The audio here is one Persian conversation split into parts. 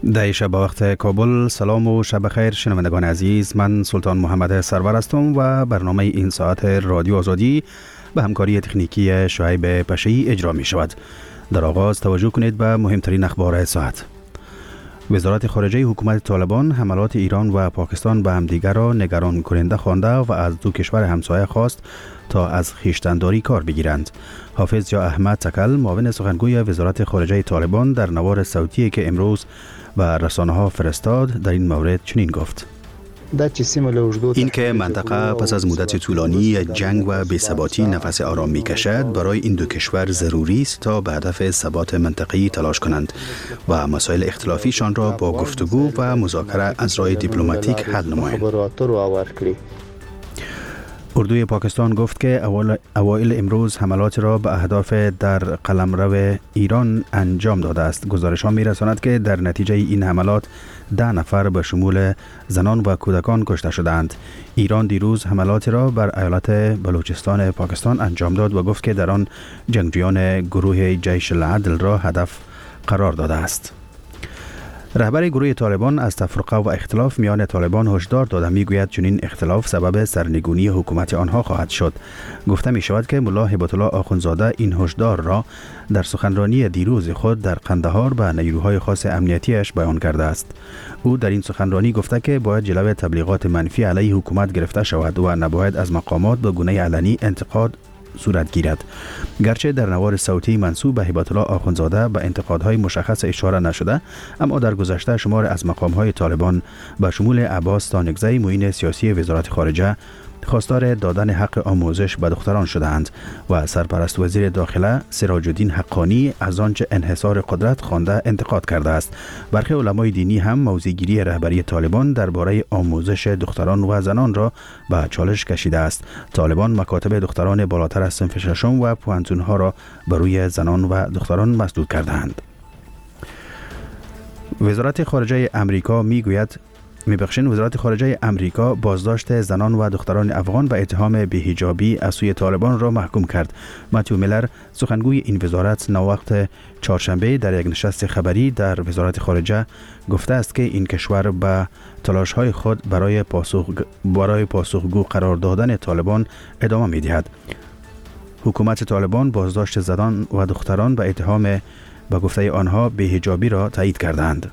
در شب وقت کابل. سلام و شب خیر شنوندگان عزیز، من سلطان محمد سرور هستم و برنامه این ساعت رادیو آزادی به همکاری تکنیکی شعیب پشه‌ای اجرا می شود. در آغاز توجه کنید به مهمترین اخبار ساعت. وزارت خارجه حکومت طالبان حملات ایران و پاکستان به همدیگر را نگران کننده خوانده و از دو کشور همسایه خواست تا از خویشتن‌داری کار بگیرند. حافظ یا احمد تکل، معاون سخنگوی وزارت خارجه طالبان، در نوار صوتی که امروز و رسانه‌ها فرستاد در این مورد چنین گفت: این که منطقه پس از مدت طولانی جنگ و بی‌ثباتی نفس آرام می‌کشد، برای این دو کشور ضروری است تا به هدف ثبات منطقه‌ای تلاش کنند و مسائل اختلافیشان را با گفتگو و مذاکره از راه دیپلماتیک حل نمایند. اردوی پاکستان گفت که اوایل امروز حملات را به اهداف در قلمرو ایران انجام داده است. گزارش‌ها می‌رساند که در نتیجه این حملات 10 نفر به شمول زنان و کودکان کشته شدند. ایران دیروز حملاتی را بر ایالت بلوچستان پاکستان انجام داد و گفت که در آن جنگجویان گروه جیش العدل را هدف قرار داده است. رهبر گروه طالبان از تفرقه و اختلاف میان طالبان هشدار داده. میگوید چنین اختلاف سبب سرنگونی حکومت آنها خواهد شد. گفته می شود که ملا هیبت الله آخوندزاده این هشدار را در سخنرانی دیروز خود در قندهار به نیروهای خاص امنیتیش بیان کرده است. او در این سخنرانی گفته که باید جلوی تبلیغات منفی علیه حکومت گرفته شود و نباید از مقامات به گونه علنی انتقاد صورت گیرد. گرچه در نوار صوتی منسوب به هیبت الله آخوندزاده به انتقادهای مشخص اشاره نشده، اما در گذشته شمار از مقامهای طالبان به شمول عباس تانکزی، معین سیاسی وزارت خارجه، خواستار دادن حق آموزش به دختران شدهاند و سرپرست وزیر داخله سراج الدین حقانی از آنچه انحصار قدرت خوانده انتقاد کرده است. برخی علمای دینی هم موضع‌گیری رهبری طالبان درباره آموزش دختران و زنان را به چالش کشیده است. طالبان مکاتب دختران بالاتر از صنف ششم و پوهنتون‌ها را بر روی زنان و دختران مسدود کرده‌اند. وزارت خارجه امریکا بازداشت زنان و دختران افغان به اتهام بی‌حجابی از سوی طالبان را محکوم کرد. متیو میلر، سخنگوی این وزارت، نووقت چهارشنبه در یک نشست خبری در وزارت خارجه گفته است که این کشور به تلاش‌های خود برای پاسخگو قرار دادن طالبان ادامه می‌دهد. حکومت طالبان بازداشت زنان و دختران به اتهام به گفته آنها بی‌حجابی را تایید کردند.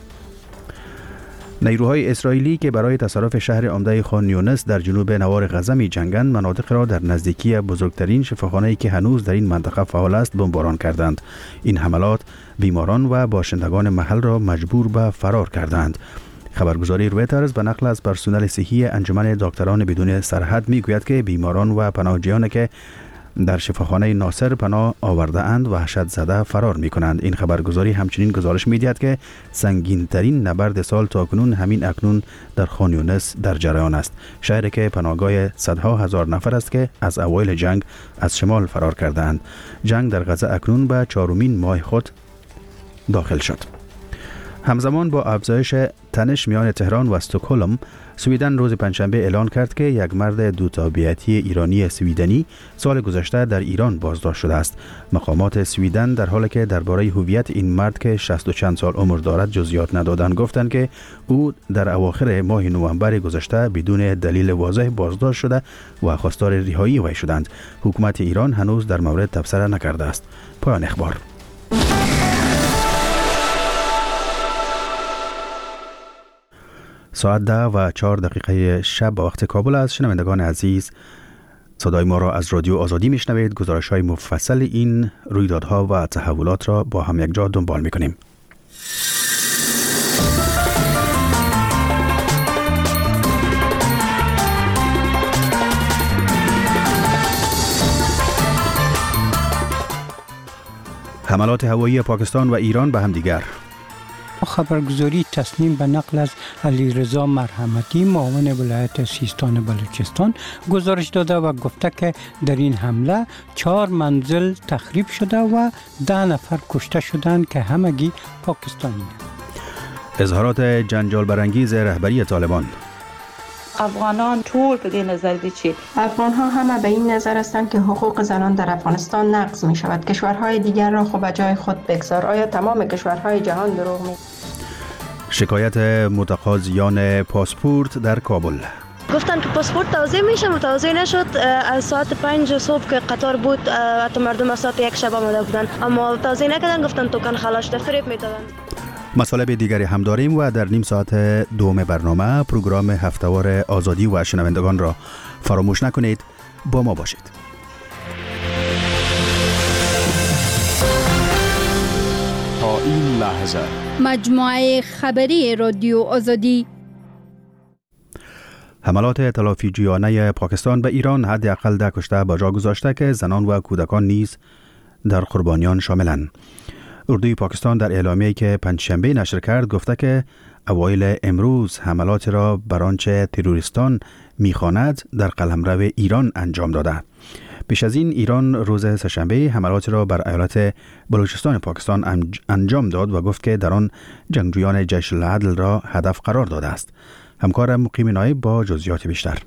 نیروهای اسرائیلی که برای تصرف شهر عمده خان یونس در جنوب نوار غزه می جنگند، مناطق را در نزدیکی بزرگترین شفاخانه‌ای که هنوز در این منطقه فعال است بمباران کردند. این حملات بیماران و باشندگان محل را مجبور به فرار کردند. خبرگزاری رویترز به نقل از پرسنل صحی انجمن دکتران بدون سرحد می گوید که بیماران و پناهجویانی که در شفاخانه ناصر پناه آورده اند وحشت زده فرار می کنند. این خبرگزاری همچنین گزارش می دهد که سنگین ترین نبرد سال تاکنون همین اکنون در خان یونس در جریان است. شهری که پناهگاه صدها هزار نفر است که از اوایل جنگ از شمال فرار کرده اند. جنگ در غزه اکنون به 4مین ماه خود داخل شد. همزمان با افزایش تنش میان تهران و استکهلم، سویدن روز پنجشنبه اعلان کرد که یک مرد دوتابعیتی ایرانی سویدنی سال گذشته در ایران بازداشت شده است. مقامات سویدن در حالی که درباره هویت این مرد که 60 و چند سال عمر دارد جزئیات ندادند، گفتند که او در اواخر ماه نوامبر گذشته بدون دلیل واضح بازداشت شده و خواستار رهایی وی شدند. حکومت ایران هنوز در مورد تبصره نکرده است. پایان اخبار. ساعت 10:04 شب به وقت کابل است. شنوندگان عزیز، صدای ما را از رادیو آزادی میشنوید. گزارش‌های مفصل این رویدادها و تحولات را با هم یک جا دنبال می‌کنیم. حملات هوایی پاکستان و ایران به هم دیگر. خبرگزاری تصنیم به نقل از علیرضا مرحمتی، معاون ولایت سیستان بلوچستان، گزارش داده و گفته که در این حمله 4 منزل تخریب شده و 10 نفر کشته شدند که همگی پاکستانی هستند. اظهارات جنجال برانگیز رهبری طالبان. افغانان طول به این نظر دی چی؟ افغان ها همه به این نظر هستند که حقوق زنان در افغانستان نقض می شود. کشورهای دیگر را خود به جای خود بگذار. آیا تمام کشورهای جهان دروغ می؟ شکایت متقاضیان پاسپورت در کابل. گفتن که پاسپورت توزیع میشه، توزیع نشد. از ساعت 5 صبح که قطار بود حتی مردم از ساعت 1 شب آمده بودن، اما توزیع نکردن. گفتن توکن خلاص فریب میدادن. مطالب دیگری هم داریم و در نیم ساعت دوم برنامه پروگرام هفته‌وار آزادی و شنوندگان را فراموش نکنید. با ما باشید. تا این لحظه مجموعه خبری رادیو آزادی. حملات تلافیجویانه پاکستان به ایران حداقل 10 کشته به جا گذاشته که زنان و کودکان نیز در قربانیان شاملند. اردوی پاکستان در اعلامیه‌ای که پنجشنبه نشر کرد گفته که اوایل امروز حملات را بر آنچه تروریستان می‌خواند در قلمرو ایران انجام داده. پیش از این ایران روز سه‌شنبه حملات را بر ایالت بلوچستان پاکستان انجام داد و گفت که در آن جنگجویان جیش العدل را هدف قرار داده است. همکار مقیم نایب با جزئیات بیشتر.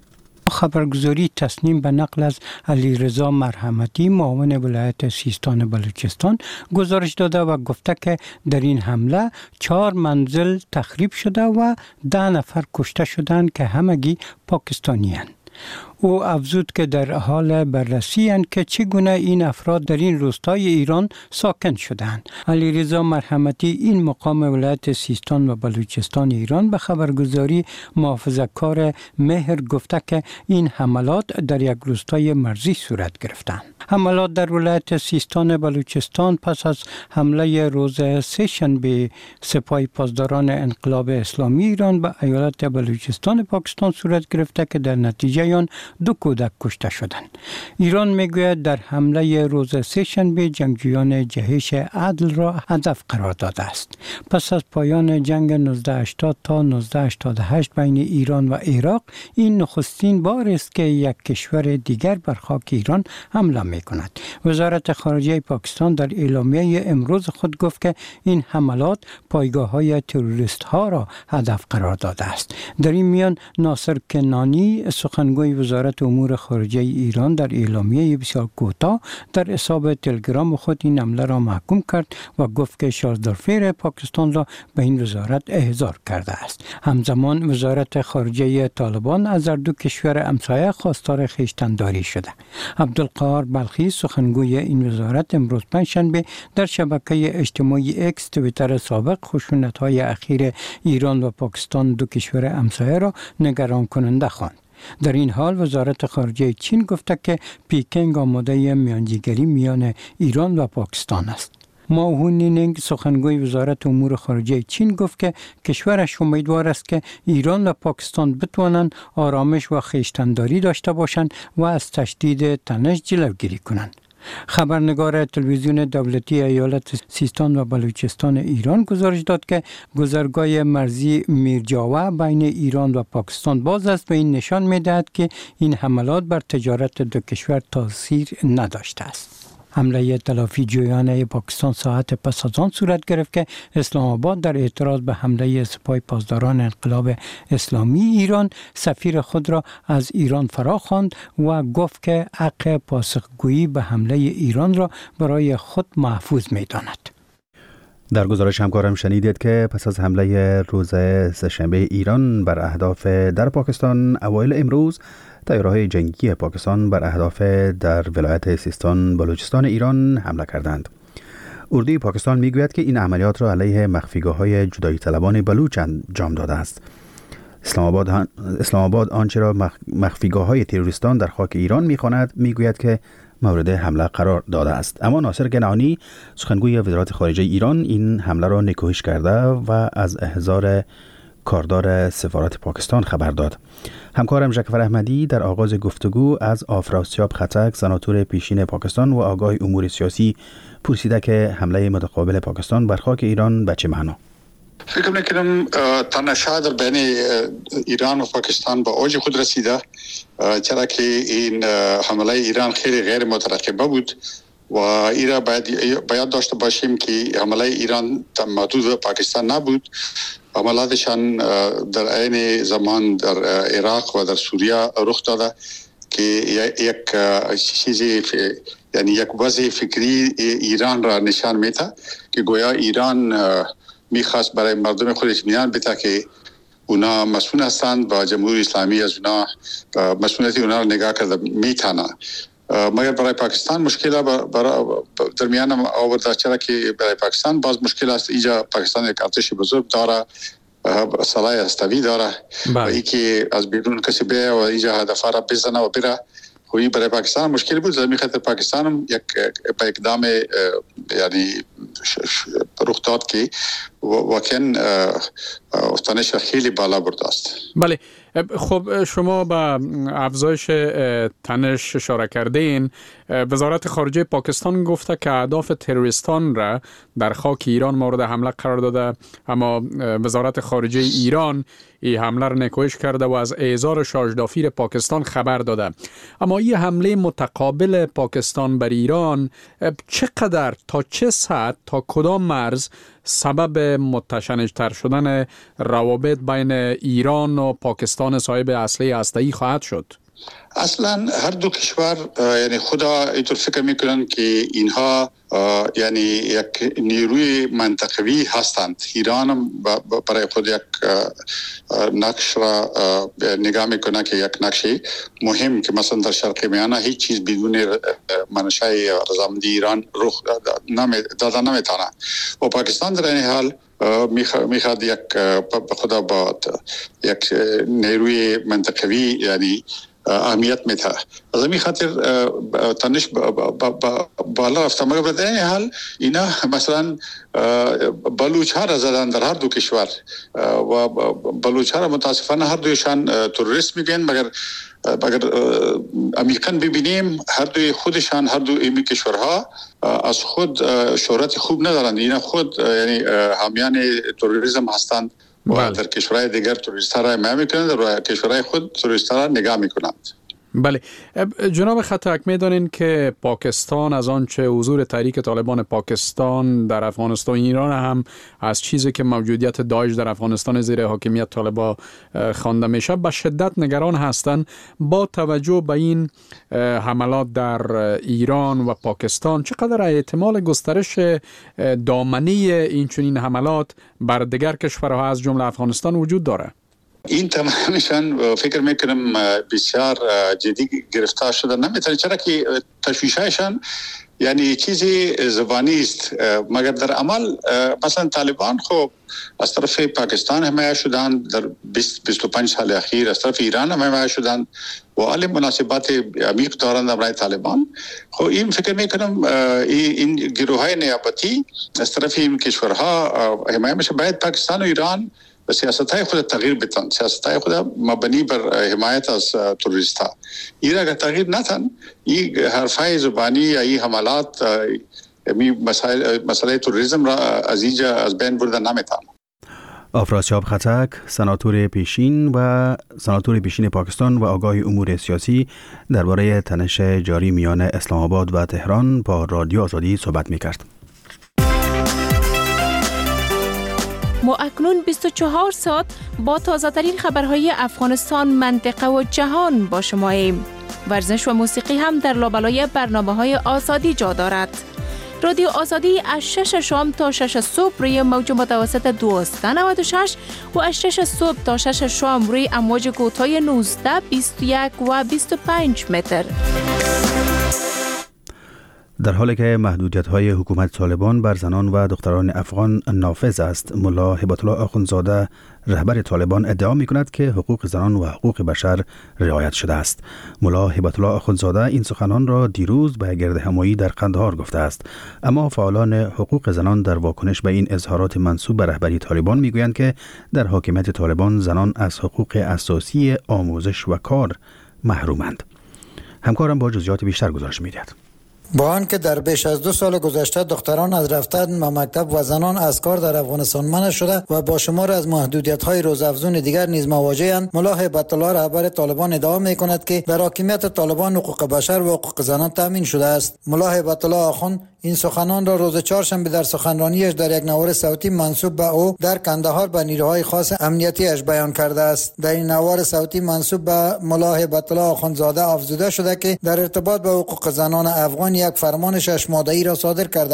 خبرگزاری تصمیم به نقل از علیرضا مرحمتی معاون ولایت سیستان بلوچستان گزارش داده و گفته که در این حمله 4 منزل تخریب شده و 10 نفر کشته شدند که همگی پاکستانی هستند. او افزود که در حال بررسی اند که چگونه این افراد در این روستای ایران ساکن شدند. علیرضا مرحمتی این مقام ولایت سیستان و بلوچستان ایران به خبرگزاری محافظه‌کار مهر گفته که این حملات در یک روستای مرزی صورت گرفتند. حملات در ولایت سیستان بلوچستان پس از حمله روز سه‌شنبه سپاه پاسداران انقلاب اسلامی ایران به ایالت بلوچستان پاکستان صورت گرفته که در نتیجه آن 2 کودک کشته شدند. ایران میگوید در حمله روز سه‌شنبه جنگجویان جیش عدل را هدف قرار داده است. پس از پایان جنگ 1980 تا 1988 بین ایران و عراق، این نخستین بار است که یک کشور دیگر بر خاک ایران حمله می‌کند. وزارت خارجه پاکستان در اعلامیه امروز خود گفت که این حملات پایگاه‌های تروریست‌ها را هدف قرار داده است. در این میان ناصر کنانی سخنگوی وزارت امور خارجه ایران در اعلامیه بسیار کوتاه در حساب تلگرام خود این حمله را محکوم کرد و گفت که شازدارفیر پاکستان را به این وزارت احضار کرده است. همزمان وزارت خارجه طالبان از هر 2 کشور همسایه خواستار خویشتن‌داری شده. عبدالقاهر بلخی سخنگوی این وزارت امروز پنجشنبه در شبکه اجتماعی اکس توییتر سابق خشونت‌های اخیر ایران و پاکستان 2 کشور همسایه را نگران کننده خواند. در این حال وزارت خارجه چین گفته که پیکنگ آماده میانجیگری میان ایران و پاکستان است. ماو هونینگ سخنگوی وزارت امور خارجه چین گفت که کشورش امیدوار است که ایران و پاکستان بتوانند آرامش و خویشتن‌داری داشته باشند و از تشدید تنش جلوگیری کنند. خبرنگار تلویزیون دولتی ایالت سیستان و بلوچستان ایران گزارش داد که گذرگاه مرزی میرجاوه بین ایران و پاکستان باز است و این نشان می‌دهد که این حملات بر تجارت 2 کشور تاثیر نداشته است. حمله تلافیجویانه پاکستان ساعت پس از آن صورت گرفت که اسلام آباد در اعتراض به حمله سپاه پاسداران انقلاب اسلامی ایران سفیر خود را از ایران فراخواند و گفت که حق پاسخگویی به حمله ایران را برای خود محفوظ می‌داند. در گزارش همکارم شنیدید که پس از حمله روز سه‌شنبه ایران بر اهداف در پاکستان اوایل امروز، تیارهای جنگی پاکستان بر اهداف در ولایت سیستان بلوچستان ایران حمله کردند. اردوی پاکستان میگوید که این عملیات را علیه مخفیگاه‌های جدایی طلبان بلوچ انجام داده است. اسلام آباد آنچه را مخفیگاه‌های تروریستان در خاک ایران می‌خواند میگوید که مورد حمله قرار داده است. اما ناصر کنعانی سخنگوی وزارت خارجه ایران این حمله را نکوهش کرده و از احضار کاردار سفارت پاکستان خبر داد. همکارم جعفر احمدی در آغاز گفتگو از آفراسیاب خطک سناتور پیشین پاکستان و آگاه امور سیاسی پرسیده که حمله متقابل پاکستان بر خاک ایران به چه معنا؟ فکر میکنم تنش‌ها در بین ایران و پاکستان به اوج خود رسیده، چرا که این حمله ایران خیلی غیر مترقبه بود و ایران باید داشته باشیم که حمله ایران محدود به پاکستان نبود. حملاتشان در عین زمان در عراق و در سوریه رخ داده که یک چیزی یعنی یک وضع فکری ایران را نشان میده که گویا ایران میخواست برای مردم خود اطمینان بده که اونا مسئول هستند و جمهوری اسلامی از اونا مسئولیت اونا رو نگاه کرده میتونه. مگر برای پاکستان مشکل برای درمیان آورده، چرا که برای پاکستان باز مشکل است. اینجا پاکستان یک ارتش بزرگ داره، سلاح هسته‌ای داره و ای که از بیرون کسی بیه و اینجا هدف را بزنه و بره، خویی برای پاکستان مشکل بود. زمین خاطر پاکستان هم یک اقدام یعنی رخ داد که واقعا تنش خیلی بالا برده است. بله، خب شما به افزایش تنش اشاره کردین. وزارت خارجه پاکستان گفته که اهداف تروریستان را در خاک ایران مورد حمله قرار داده، اما وزارت خارجه ایران این حمله را نکوهش کرده و از اعزار شاهدافیر پاکستان خبر داده. اما این حمله متقابل پاکستان بر ایران چقدر، تا چه سطح، تا کدام مرز سبب متشنج‌تر شدن روابط بین ایران و پاکستان صاحب اسلحه هسته‌ای خواهد شد؟ اصلا هر دو کشور یعنی خدا اینطور فکر میکنن که اینها یعنی یک نیروی منطقوی هستند. ایران هم برای خود یک نقش را نگاه میکنه که یک نقش مهم که مثلا در شرق میانه هیچ چیز بدون منشأ رضامندی ایران رخ داده نمیتونه و پاکستان در این حال میخواد یک خدا با یک نیروی منطقوی یعنی اهمیت میده. از این خاطر تنش بالا رفته. مگر در این حال اینا مثلا بلوچ ها را زدن در هر دو کشور و بلوچ ها را متاسفانه هر دویشان تروریست میگن. مگر عمیقاً ببینیم هر دوی خودشان، هر دو این کشورها از خود شهرت خوب ندارند. اینا خود یعنی حامیان تروریسم هستند و در کشورهای دیگر تروریست را حمایت میکنند، در کشورهای خود تروریست را نگاه میکنند. بله جناب خطک، میدانین که پاکستان از آنچه حضور تحریک طالبان پاکستان در افغانستان ایران هم از چیزی که موجودیت داعش در افغانستان زیر حاکمیت طالبان خوانده میشه به شدت نگران هستند. با توجه به این حملات در ایران و پاکستان چقدر احتمال گسترش دامنه این چنین حملات بر دیگر کشورها از جمله افغانستان وجود داره؟ این تمامشان فکر میکنم بسیار جدی گرفتار شده نمیتونه، چرا که تشویششان یعنی چیزی زبانی است مگر در عمل. مثلا طالبان خب از طرف پاکستان حمایت شدند در 25 سال اخیر، از طرف ایران حمایت شدند و عالی مناسبات عمیق دارند برای طالبان. خب این فکر میکنم این گروه‌های نیابتی از طرف این کشورها حمایت میشه. باید پاکستان و ایران و سیاست‌های خود تغییر بدن، سیاست‌های خود مبنی بر حمایت از تروریست‌ها. این اگر تغییر ندن، این حرف‌های زبانی یا این حملات مسئله تروریسم را از اینجا از بین بردن نمیتونه. آفراسیاب خطک، سناتور پیشین پاکستان و آگاه امور سیاسی درباره تنش جاری میان اسلام آباد و تهران با رادیو آزادی صحبت می‌کرد. ما اکنون 24 ساعت با تازه‌ترین خبرهای افغانستان، منطقه و جهان با شماییم. ورزش و موسیقی هم در لابلای برنامه‌های آزادی جا دارد. رادیو آزادی از 6 شام تا 6 صبح روی موج متوسط 1296 و از 6 صبح تا 6 شام روی امواج کوتاه 19، 21 و 25 متر. در حالی که محدودیت‌های حکومت طالبان بر زنان و دختران افغان نافذ است، ملا هبت الله آخوندزاده رهبر طالبان ادعا می‌کند که حقوق زنان و حقوق بشر رعایت شده است. ملا هبت الله آخوندزاده این سخنان را دیروز به گردهمایی در قندهار گفته است، اما فعالان حقوق زنان در واکنش به این اظهارات منسوب به رهبری طالبان می‌گویند که در حاکمیت طالبان زنان از حقوق اساسی آموزش و کار محرومند. همکارم با جزئیات بیشتر گزارش می‌دهد. با آنکه در بیش از 2 سال گذشته دختران از رفتن به مکتب و زنان از کار در افغانستان منع شده و با شمار از محدودیت‌های روزافزون دیگر نیز مواجه‌اند، ملا هبت الله رهبر طالبان ادعا می‌کند که در حاکمیت طالبان حقوق بشر و حقوق زنان تامین شده است. ملا هبت الله آخوند این سخنان را روز چهارشنبه در سخنرانیش در یک نوار صوتی منسوب به او در کندهار به نیروهای خاص امنیتیش بیان کرده است. در این نوار صوتی منسوب به ملا هبت الله آخوندزاده افزوده شده که در ارتباط به حقوق زنان افغان یک فرمان 6 ماده‌ای را صادر کرده است.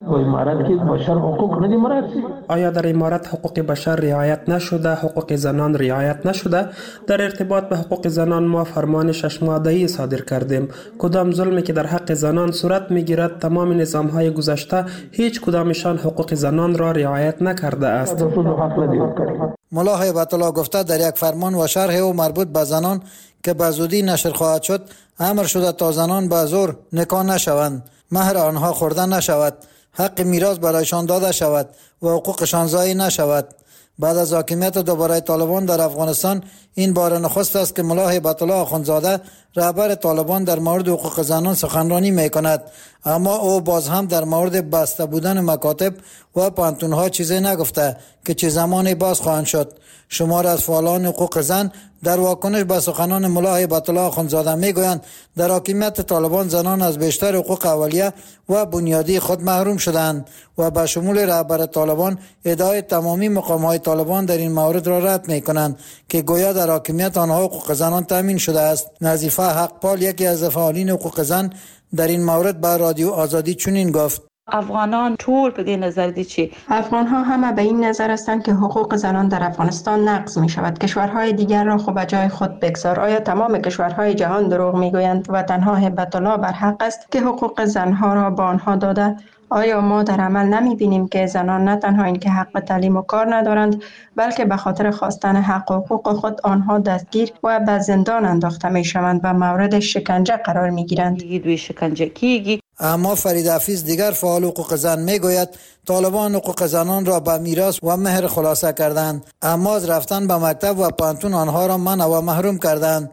آیا در امارت حقوق بشر رعایت نشده، حقوق زنان رعایت نشده؟ در ارتباط به حقوق زنان ما فرمان 6 ماده‌ای صادر کردیم. کدام ظلمی که در حق زنان صورت میگیرد، تمام نظام‌های گذشته هیچ کدامشان حقوق زنان را رعایت نکرده است. ملا هیبت الله گفته در یک فرمان و شرح او مربوط به زنان که به زودی نشر خواهد شد، امر شده تا زنان به زور نکاح نشوند، مهر آنها خورده نشود، حق میراث برایشان داده شود و حقوقشان ضایع نشود. بعد از حاکمیت دوباره طالبان در افغانستان این بار نخست است که ملا هیبت الله آخوندزاده رهبر طالبان در مورد حقوق زنان سخنرانی می کند، اما او باز هم در مورد بسته بودن مکاتب و پانتونها چیزی نگفته که چه زمانی باز خواهند شد. شمار از فعالان حقوق زن در واکنش به سخنان ملا هیبت الله آخوندزاده میگویند در حاکمیت طالبان زنان از بیشتر حقوق اولیه و بنیادی خود محروم شدند و به شمول رهبر طالبان ادعای تمامی مقام‌های طالبان در این مورد را رد می‌کنند که گویا در حاکمیت آنها حقوق زنان تامین شده است. نظیفه حقپال یکی از فعالین حقوق زن در این مورد به رادیو آزادی چنین گفت: افغانان طول به این نظر دی چی؟ افغان ها همه به این نظر هستند که حقوق زنان در افغانستان نقض می شود. کشورهای دیگر را خود به جای خود بگذار. آیا تمام کشورهای جهان دروغ می گویند و تنها هیبت الله بر حق است که حقوق زنها را به آنها داده؟ آیا ما در عمل نمی بینیم که زنان نه تنها این که حق به تعلیم و کار ندارند، بلکه به خاطر خواستن حق و حقوق خود آنها دستگیر و به زندان انداخته می شوند و مورد شکنجه قرار می گیرند؟ اما فرید حفیظ دیگر فعال حقوق زن می گوید طالبان حقوق زنان را به میراث و مهر خلاصه کردند، اما از رفتن به مکتب و پانتون آنها را منع و محروم کردند.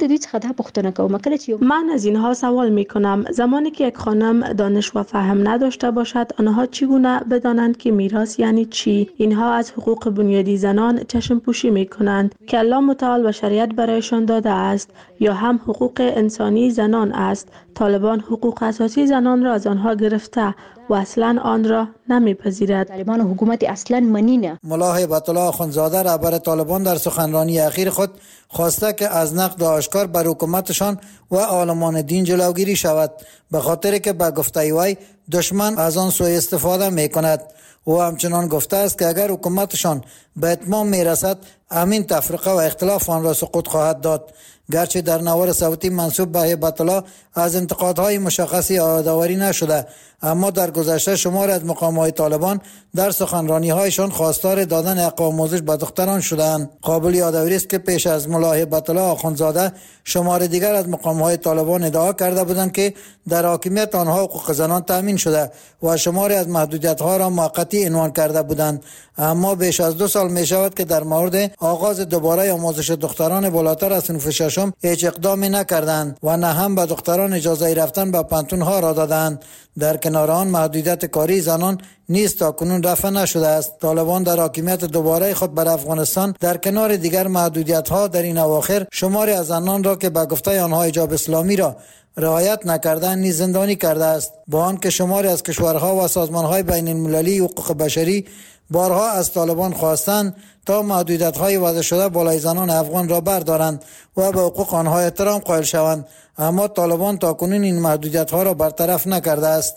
من از اینها سوال می کنم، زمانی که یک خانم دانش و فهم نداشته باشد، آنها چگونه بدانند که میراث یعنی چی؟ اینها از حقوق بنیادی زنان چشم پوشی می کنند که الله متعال و شریعت برایشان داده است، یا هم حقوق انسانی زنان است. طالبان حقوق اساسی زنان را از آنها گرفته و اصلا آن را نمیپذیرد. طالبان حکومت اصلا منینه. ملا هیبت الله آخوندزاده رهبر طالبان در سخنرانی اخیر خود خواسته که از نقد آشکار بر حکومتشان و عالمان دین جلوگیری شود، به خاطر که به گفته وی دشمن از آن سوء استفاده میکند. او همچنان گفته است که اگر حکومتشان به اتمام میرسد، امین تفرقه و اختلاف آن را سقوط خواهد داد. گرچه در نوار صوتی منسوب به هیبت الله از انتقادهای مشخصی یادآوری نشده، اما در گذشته شمار از مقام‌های طالبان در سخنرانی‌هایشان خواستار دادن حق آموزش به دختران شدند. قابل یادآوری است که پیش از ملا هیبت الله آخوندزاده شمار دیگر از مقام‌های طالبان ادعا کرده بودند که در حاکمیت آنها حقوق زنان تامین شده و شماری از محدودیت‌ها را موقتی عنوان کرده بودند، اما بیش از 2 سال می‌شود که در مورد آغاز دوباره آموزش دختران بالاتر از صنف ششم هیچ اقدامی نکردند و نه هم به دختران اجازه رفتن به پانتون‌ها را دادند. در کنار آن محدودیت کاری زنان نیز تاکنون رفع نشده است. طالبان در حاکمیت دوباره خود بر افغانستان در کنار دیگر محدودیت‌ها در این اواخر شماری از زنان را که به گفته آنها حجاب اسلامی را رعایت نکردن نیز زندانی کرده است، با آنکه شماری از کشورها و سازمان‌های بین‌المللی حقوق بشری بارها از طالبان خواستند تا محدودیت‌های وضع شده بالای زنان افغان را بردارند و به حقوق آنها احترام قائل شوند، اما طالبان تاکنون این محدودیت‌ها را برطرف نکرده است.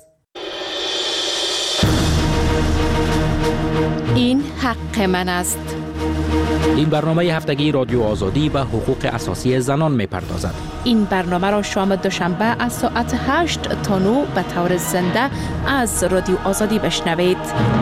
این حق من است. این برنامه هفتگی رادیو آزادی به حقوق اساسی زنان می‌پردازد. این برنامه را شام دوشنبه از ساعت 8 تا 9 به طور زنده از رادیو آزادی بشنوید.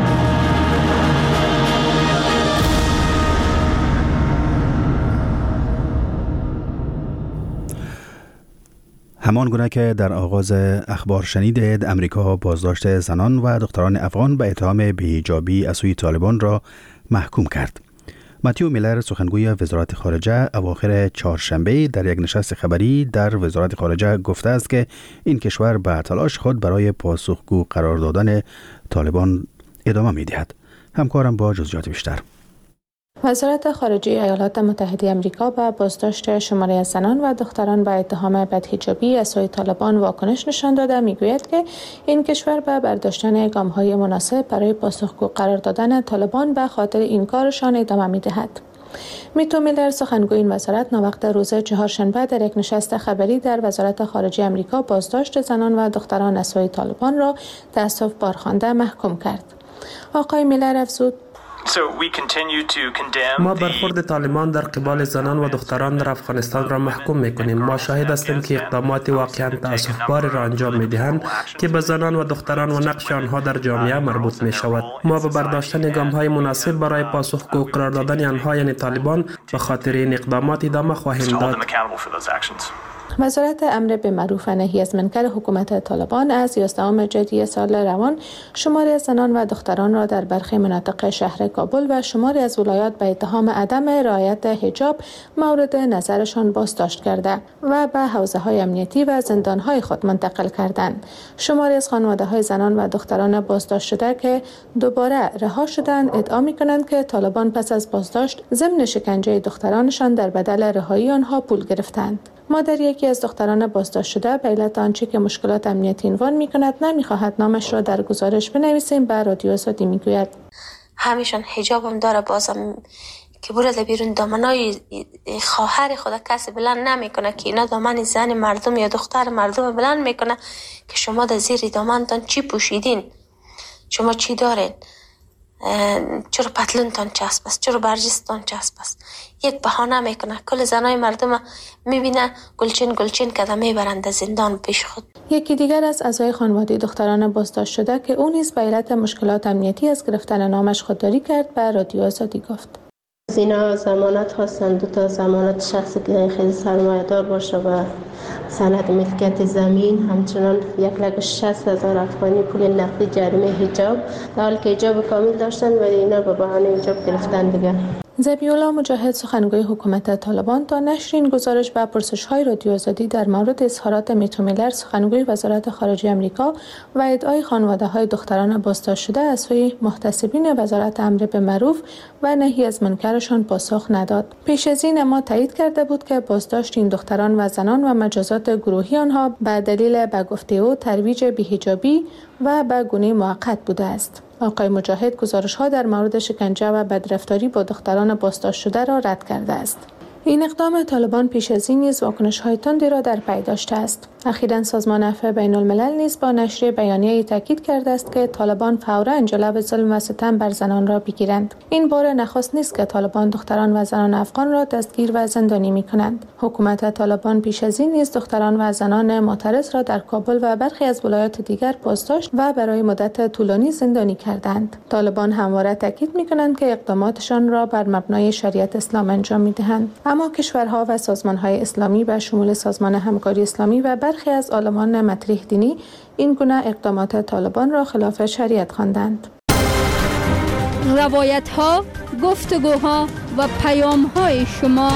همان گونه که در آغاز اخبار شنیدید، امریکا بازداشت زنان و دختران افغان به اتهام بی‌حجابی از سوی طالبان را محکوم کرد. متیو میلر سخنگوی وزارت خارجه اواخر چهارشنبه در یک نشست خبری در وزارت خارجه گفته است که این کشور به تلاش خود برای پاسخگو قرار دادن طالبان ادامه می‌دهد. همکارم با جزئیات بیشتر. وزارت خارجه ایالات متحده آمریکا به بازداشت شماری از زنان و دختران به اتهام بدحجابی از سوی طالبان واکنش نشان داده میگوید که این کشور به برداشتن گام‌های مناسب برای پاسخگو قرار دادن طالبان به خاطر این کارشان ادامه می‌دهد. میتو میلر سخنگوی این وزارت ناوقت روز چهارشنبه در یک نشست خبری در وزارت خارجه آمریکا بازداشت زنان و دختران از سوی طالبان را تأسف بارخوانده محکوم کرد. آقای میلر افزود: ما برخورد طالبان در قبال زنان و دختران در افغانستان را محکوم می‌کنیم. ما شاهد هستیم که اقدامات واقعاً تأسف‌بار را انجام می‌دهند که به زنان و دختران و نقش آنها در جامعه مربوط می‌شود. ما به برداشتن گام‌های مناسب برای پاسخگو قرار دادن آنها یعنی طالبان به خاطر این اقدامات ادامه خواهیم داد. وزارت امر به معروف و نهی از منکر حکومت طالبان از 11 ژوئیه سال روان شماری از زنان و دختران را در برخی مناطق شهر کابل و شماری از ولایات به اتهام عدم رعایت حجاب مورد نظرشان بازداشت کرده و به حوزه‌های امنیتی و زندان‌های خود منتقل کردند. شماری از خانواده‌های زنان و دختران بازداشت شده که دوباره رها شدند ادعا می‌کنند که طالبان پس از بازداشت ضمن شکنجه دخترانشان در بدل رهایی آنها پول گرفتند. مادر یکی از دختران بازداشت شده به علت آنچه که مشکلات امنیتی عنوان می‌کند نمی‌خواهد نامش را در گزارش بنویسیم به رادیو آزادی می‌گوید: همیشان حجابم داره، بازم که برده بیرون دامنای خواهر خود کسی بلند نمیکنه که اینا دامن زن مردم یا دختر مردم بلند میکنه که شما در زیر دامنتان چی پوشیدین، شما چی دارین، چرا پتلونتان چسب است، چرا برجستان چسب است. یک بهانه میکنه، کل زنای مردم میبینه گلچین کده میبرند زندان پیش خود. یکی دیگر از اعضای خانواده دختران بازداشت شده که او نیز به علت مشکلات امنیتی از گرفتن نامش خودداری کرد به رادیو آزادی گفت: اینا ضمانت خواستن، 2 ضمانت شخصی که خیلی سرمایه‌دار باشه و سند ملکیت زمین، همچنان 1,60,000 افغانی پول نقدی جریمه حجاب، در حالی که حجاب کامل داشتن ولی اینا به بهانه حجاب گرفتن دیگه. ذبیح‌الله مجاهد سخنگوی حکومت طالبان تا نشر این گزارش و پرسش‌های رادیو آزادی در مورد اظهارات میتو میلر سخنگوی وزارت خارجه آمریکا و ادعای خانواده‌های دختران بازداشت شده از سوی محتسبین وزارت امر به معروف و نهی از منکرشان پاسخ نداد. پیش از این اما تایید کرده بود که بازداشت این دختران و زنان و مجازات گروهی آنها به دلیل به گفته او ترویج بی‌حجابی و به گونه موقت بوده است. آقای مجاهد گزارش‌ها در مورد شکنجه و بدرفتاری با دختران بازداشت شده را رد کرده است. این اقدام طالبان پیش از این نیز واکنش‌های تندی را در پی داشته است. اخیراً سازمان عفو بین‌الملل نیز با نشر بیانیه‌ای تاکید کرده است که طالبان فوراً جلو ظلم و ستم بر زنان را بگیرند. این بار نخست نیست که طالبان دختران و زنان افغان را دستگیر و زندانی می‌کنند. حکومت طالبان پیش از این نیز دختران و زنان معترض را در کابل و برخی از ولایات دیگر بازداشت و برای مدت طولانی زندانی کردند. طالبان همواره تاکید می‌کنند که اقداماتشان را بر مبنای شریعت اسلام انجام می‌دهند. اما کشورها و سازمان‌های اسلامی به شمول سازمان همکاری اسلامی و برخی از عالمان مطرح دینی این گونه اقدامات طالبان را خلاف شریعت خواندند. روایت‌ها، گفتگوها و پیام‌های شما.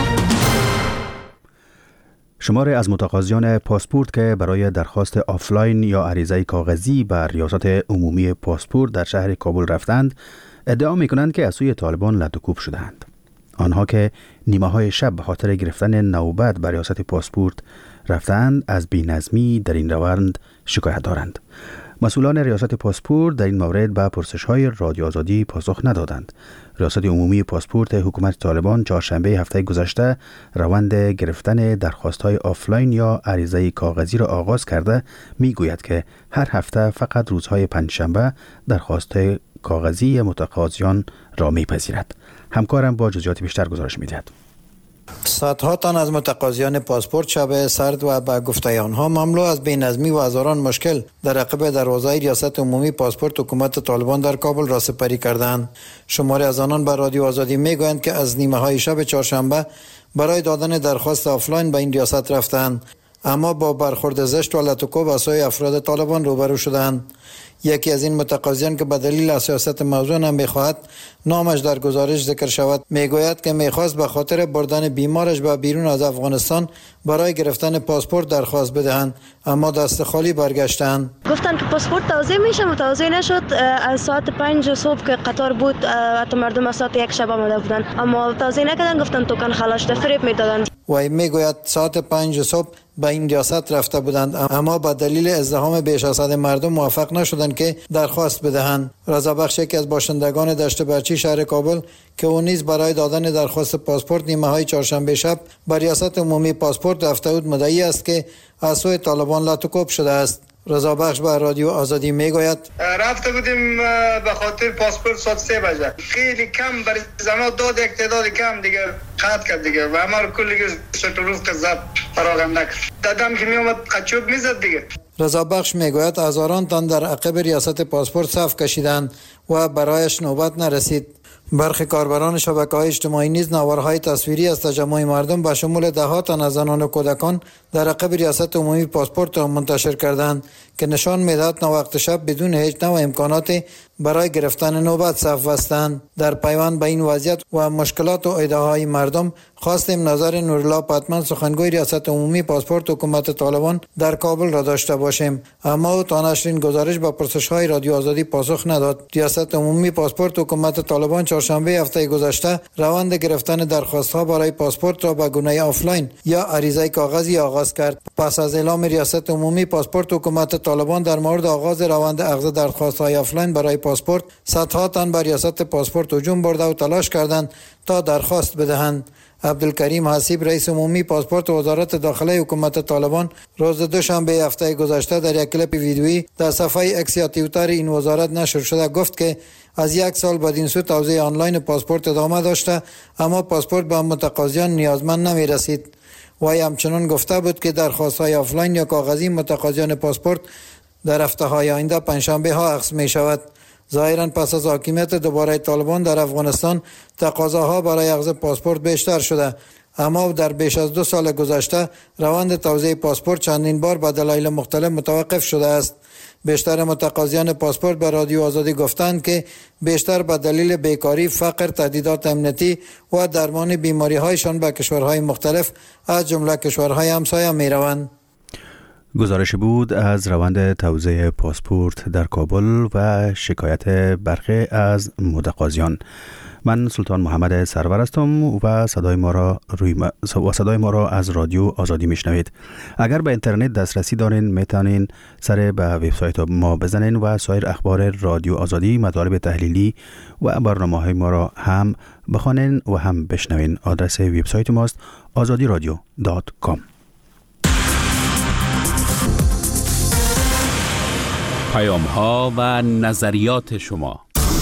شماری از متقاضیان پاسپورت که برای درخواست آفلاین یا عریضه کاغذی به ریاست عمومی پاسپورت در شهر کابل رفتند، ادعا می‌کنند که از سوی طالبان لدوکوب شدند. آنها که نیمه‌های شب به خاطر گرفتن نوبت به ریاست پاسپورت رفتند از بی‌نظمی در این روند شکایت دارند. مسئولان ریاست پاسپورت در این مورد به پرسش‌های رادیو آزادی پاسخ ندادند. ریاست عمومی پاسپورت حکومت طالبان چهارشنبه هفته گذشته روند گرفتن درخواست‌های آفلاین یا عریضه کاغذی را آغاز کرده می‌گوید که هر هفته فقط روزهای پنجشنبه درخواست کاغذی متقاضیان را می‌پذیرد. همکارم با جزئیات بیشتر گزارش می‌دهد. صدها تن از متقاضیان پاسپورت شب سرد و به گفته آنها مملو از بی‌نظمی و هزاران مشکل در عقب دروازه ریاست عمومی پاسپورت حکومت طالبان در کابل را سپری کردند. شماری از آنان به رادیو آزادی میگویند که از نیمه های شب چهارشنبه برای دادن درخواست آفلاین به این ریاست رفتند، اما با برخورد زشت و لطوکوب از سوی افراد طالبان روبرو شدند. یکی از این متقاضیان که به دلیل سیاست موضوع نمیخواهد نامش در گزارش ذکر شود میگوید که میخواست به خاطر بردن بیمارش به بیرون از افغانستان برای گرفتن پاسپورت درخواست بدهند، اما دست خالی برگشتند. گفتن که پاسپورت توزیع میشه، متوزیع نشد. از ساعت 5 صبح که قطار بود حتی مردم از ساعت 1 شب آمده بودن، اما توزیع نکردن، گفتن توکن خلاص ده فریب میدادن. و میگوید ساعت 5 صبح به این ریاست رفته بودند، اما به دلیل ازدحام بیش از حد مردم موفق نشدند که درخواست بدهند. رضا بخش یکی از باشندگان دشت برچی شهر کابل که او نیز برای دادن درخواست پاسپورت نیمه های چهارشنبه شب به ریاست عمومی پاسپورت رفته بود مدعی است که از سوی طالبان لاتوکوب شده است. رضا بخش به رادیو آزادی میگوید رفته بودیم به خاطر پاسپورت ساعت 3 بجه، خیلی کم برای زمان داد، یک تعداد کم دیگه قطع کرد دیگه و همه کلی شتروف که زد فراغم نکرد. دادم که می اومد قچوب میزد دیگه. رضا بخش میگوید هزاران تن در عقب ریاست پاسپورت صف کشیدند و برایش نوبت نرسید. برخی کاربران شبکه‌های اجتماعی نیز نوارهای تصویری از تجمع مردم به شمول ده‌ها تن از زنان و کودکان در عقب ریاست عمومی پاسپورت را منتشر کردند که نشان می‌دهد وقت شب بدون هیچ نوع امکاناتی برای گرفتن نوبت صف بستند. در پیوند به این وضعیت و مشکلات و ایده‌های مردم خواستیم نظر نورالله پتمن سخنگوی ریاست عمومی پاسپورت حکومت طالبان در کابل را داشته باشیم، اما او تا نشر این گزارش به پرسش‌های رادیو آزادی پاسخ نداد. ریاست عمومی پاسپورت حکومت طالبان چهارشنبه هفته گذشته روند گرفتن درخواست‌ها برای پاسپورت را به گونه آفلاین یا عریضه کاغذی آغاز کرد. پس از اعلام ریاست عمومی پاسپورت حکومت طالبان در مورد آغاز روند اخذ درخواست‌های آفلاین برای پاسپورت، صدها تن بر ریاست پاسپورت هجوم برده و تلاش کردند تا درخواست بدهند. عبدالکریم حسیب رئیس عمومی پاسپورت وزارت داخله حکومت طالبان روز دوشنبه هفته گذشته در یک کلیپ ویدیویی در صفحه اکس یا توییتر این وزارت نشر شده گفت که از یک سال بعد این سو توزیع آنلاین پاسپورت ادامه داشته، اما پاسپورت به متقاضیان نیازمند نمی رسید. وی همچنان گفته بود که درخواست‌های آفلاین یا کاغذی متقاضیان پاسپورت در هفته‌های آینده پنجشنبه ها اخذ می شود. ظاهراً پس از حاکمیت دوباره طالبان در افغانستان تقاضاها برای اخذ پاسپورت بیشتر شده، اما در بیش از 2 سال گذشته روند توزیع پاسپورت چندین بار به دلایل مختلف متوقف شده است. بیشتر متقاضیان پاسپورت به رادیو آزادی گفتند که بیشتر به دلیل بیکاری، فقر، تهدیدات امنیتی و درمان بیماری‌هایشان به کشورهای مختلف از جمله کشورهای همسایه می‌روند. گزارش بود از روند توزیع پاسپورت در کابل و شکایت برخی از متقاضیان. من سلطان محمد سرور هستم و صدای ما را از رادیو آزادی میشنوید. اگر به اینترنت دسترسی دارین میتونین سر به وبسایت ما بزنین و سایر اخبار رادیو آزادی، مطالب تحلیلی و برنامه‌های ما را هم بخوانین و هم بشنوین. آدرس وبسایت ماست azadiradio.com. پیام‌ها و نظریات شما.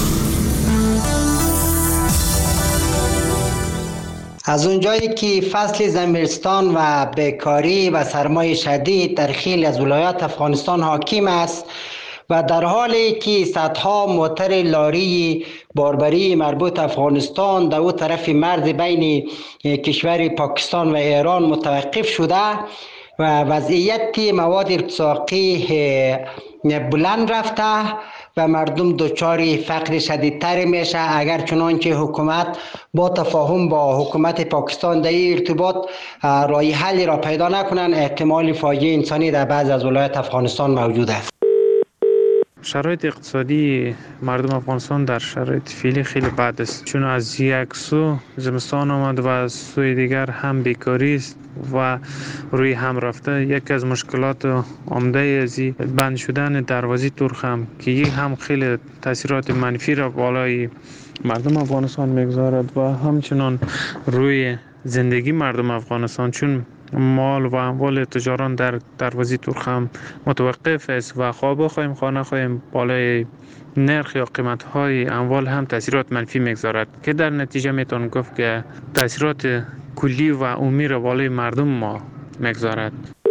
از اونجایی که فصل زمستان و بیکاری و سرمای شدید در خیلی از ولایات افغانستان حاکم است و در حالی که صدها موتر لاری باربری مربوط افغانستان در او طرف مرز بین کشور پاکستان و ایران متوقف شده و وضعیت مواد ارتزاقی بلند رفته و مردم دچار فقر شدیدتر میشه اگر چنانچه حکومت با تفاهم با حکومت پاکستان در این ارتباط راه حلی را پیدا نکنن، احتمال فاجعه انسانی در بعض از ولایات افغانستان موجود است. شرایط اقتصادی مردم افغانستان در شرایط فعلی خیلی بد است، چون از یک سو زمستان آمد و از سوی دیگر هم بیکاری است و روی هم رفته. یک از مشکلات عمده از بند شدن دروازه ترک هم که یک هم خیلی تاثیرات منفی را بالای مردم افغانستان میگذارد و همچنان روی زندگی مردم افغانستان، چون مال و اموال تجاران در دروازه ترک هم متوقف است و خواه بخواهیم خواه نخواهیم بالای نرخ یا قیمت های اموال هم تاثیرات منفی میگذارد که در نتیجه میتون گفت که تاثیرات کلی و عمومی را بالای مردم ما میگذارد.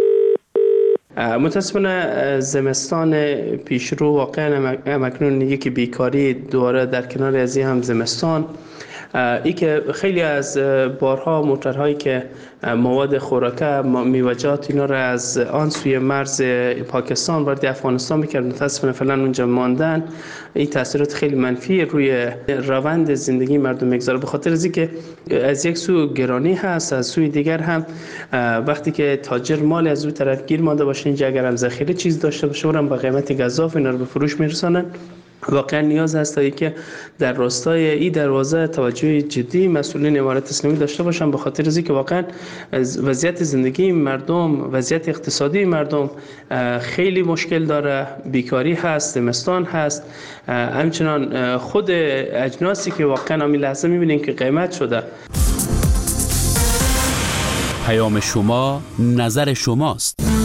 متاسفانه زمستان پیشرو واقعا اکنون یکی بیکاری دوباره در کنار از هم زمستان، ای که خیلی از بارها موترهایی که مواد خوراکه میوه‌جات اینا را از آن سوی مرز پاکستان وارد افغانستان میکرد، متاسفانه فعلا اونجا ماندن. این تاثیرات خیلی منفی روی روند زندگی مردم میگذاره، به خاطر از اینکه از یک سو گرانی هست، از سوی دیگر هم وقتی که تاجر مال از اون طرف گیر مانده باشه، اینجا اگر هم ذخیره چیز داشته باشه اونم با قیمت گزاف اینا رو به فروش میرسونن واقعا نیاز هست که در راستای این دروازه توجه جدی مسئولین امارت اسلامی داشته باشن، به خاطر از اینکه واقعا وضعیت زندگی مردم، وضعیت اقتصادی مردم خیلی مشکل داره، بیکاری هست، زمستان هست، همچنان خود اجناسی که واقعا همین لحظه می‌بینین که قیمت شده. پیام شما نظر شماست.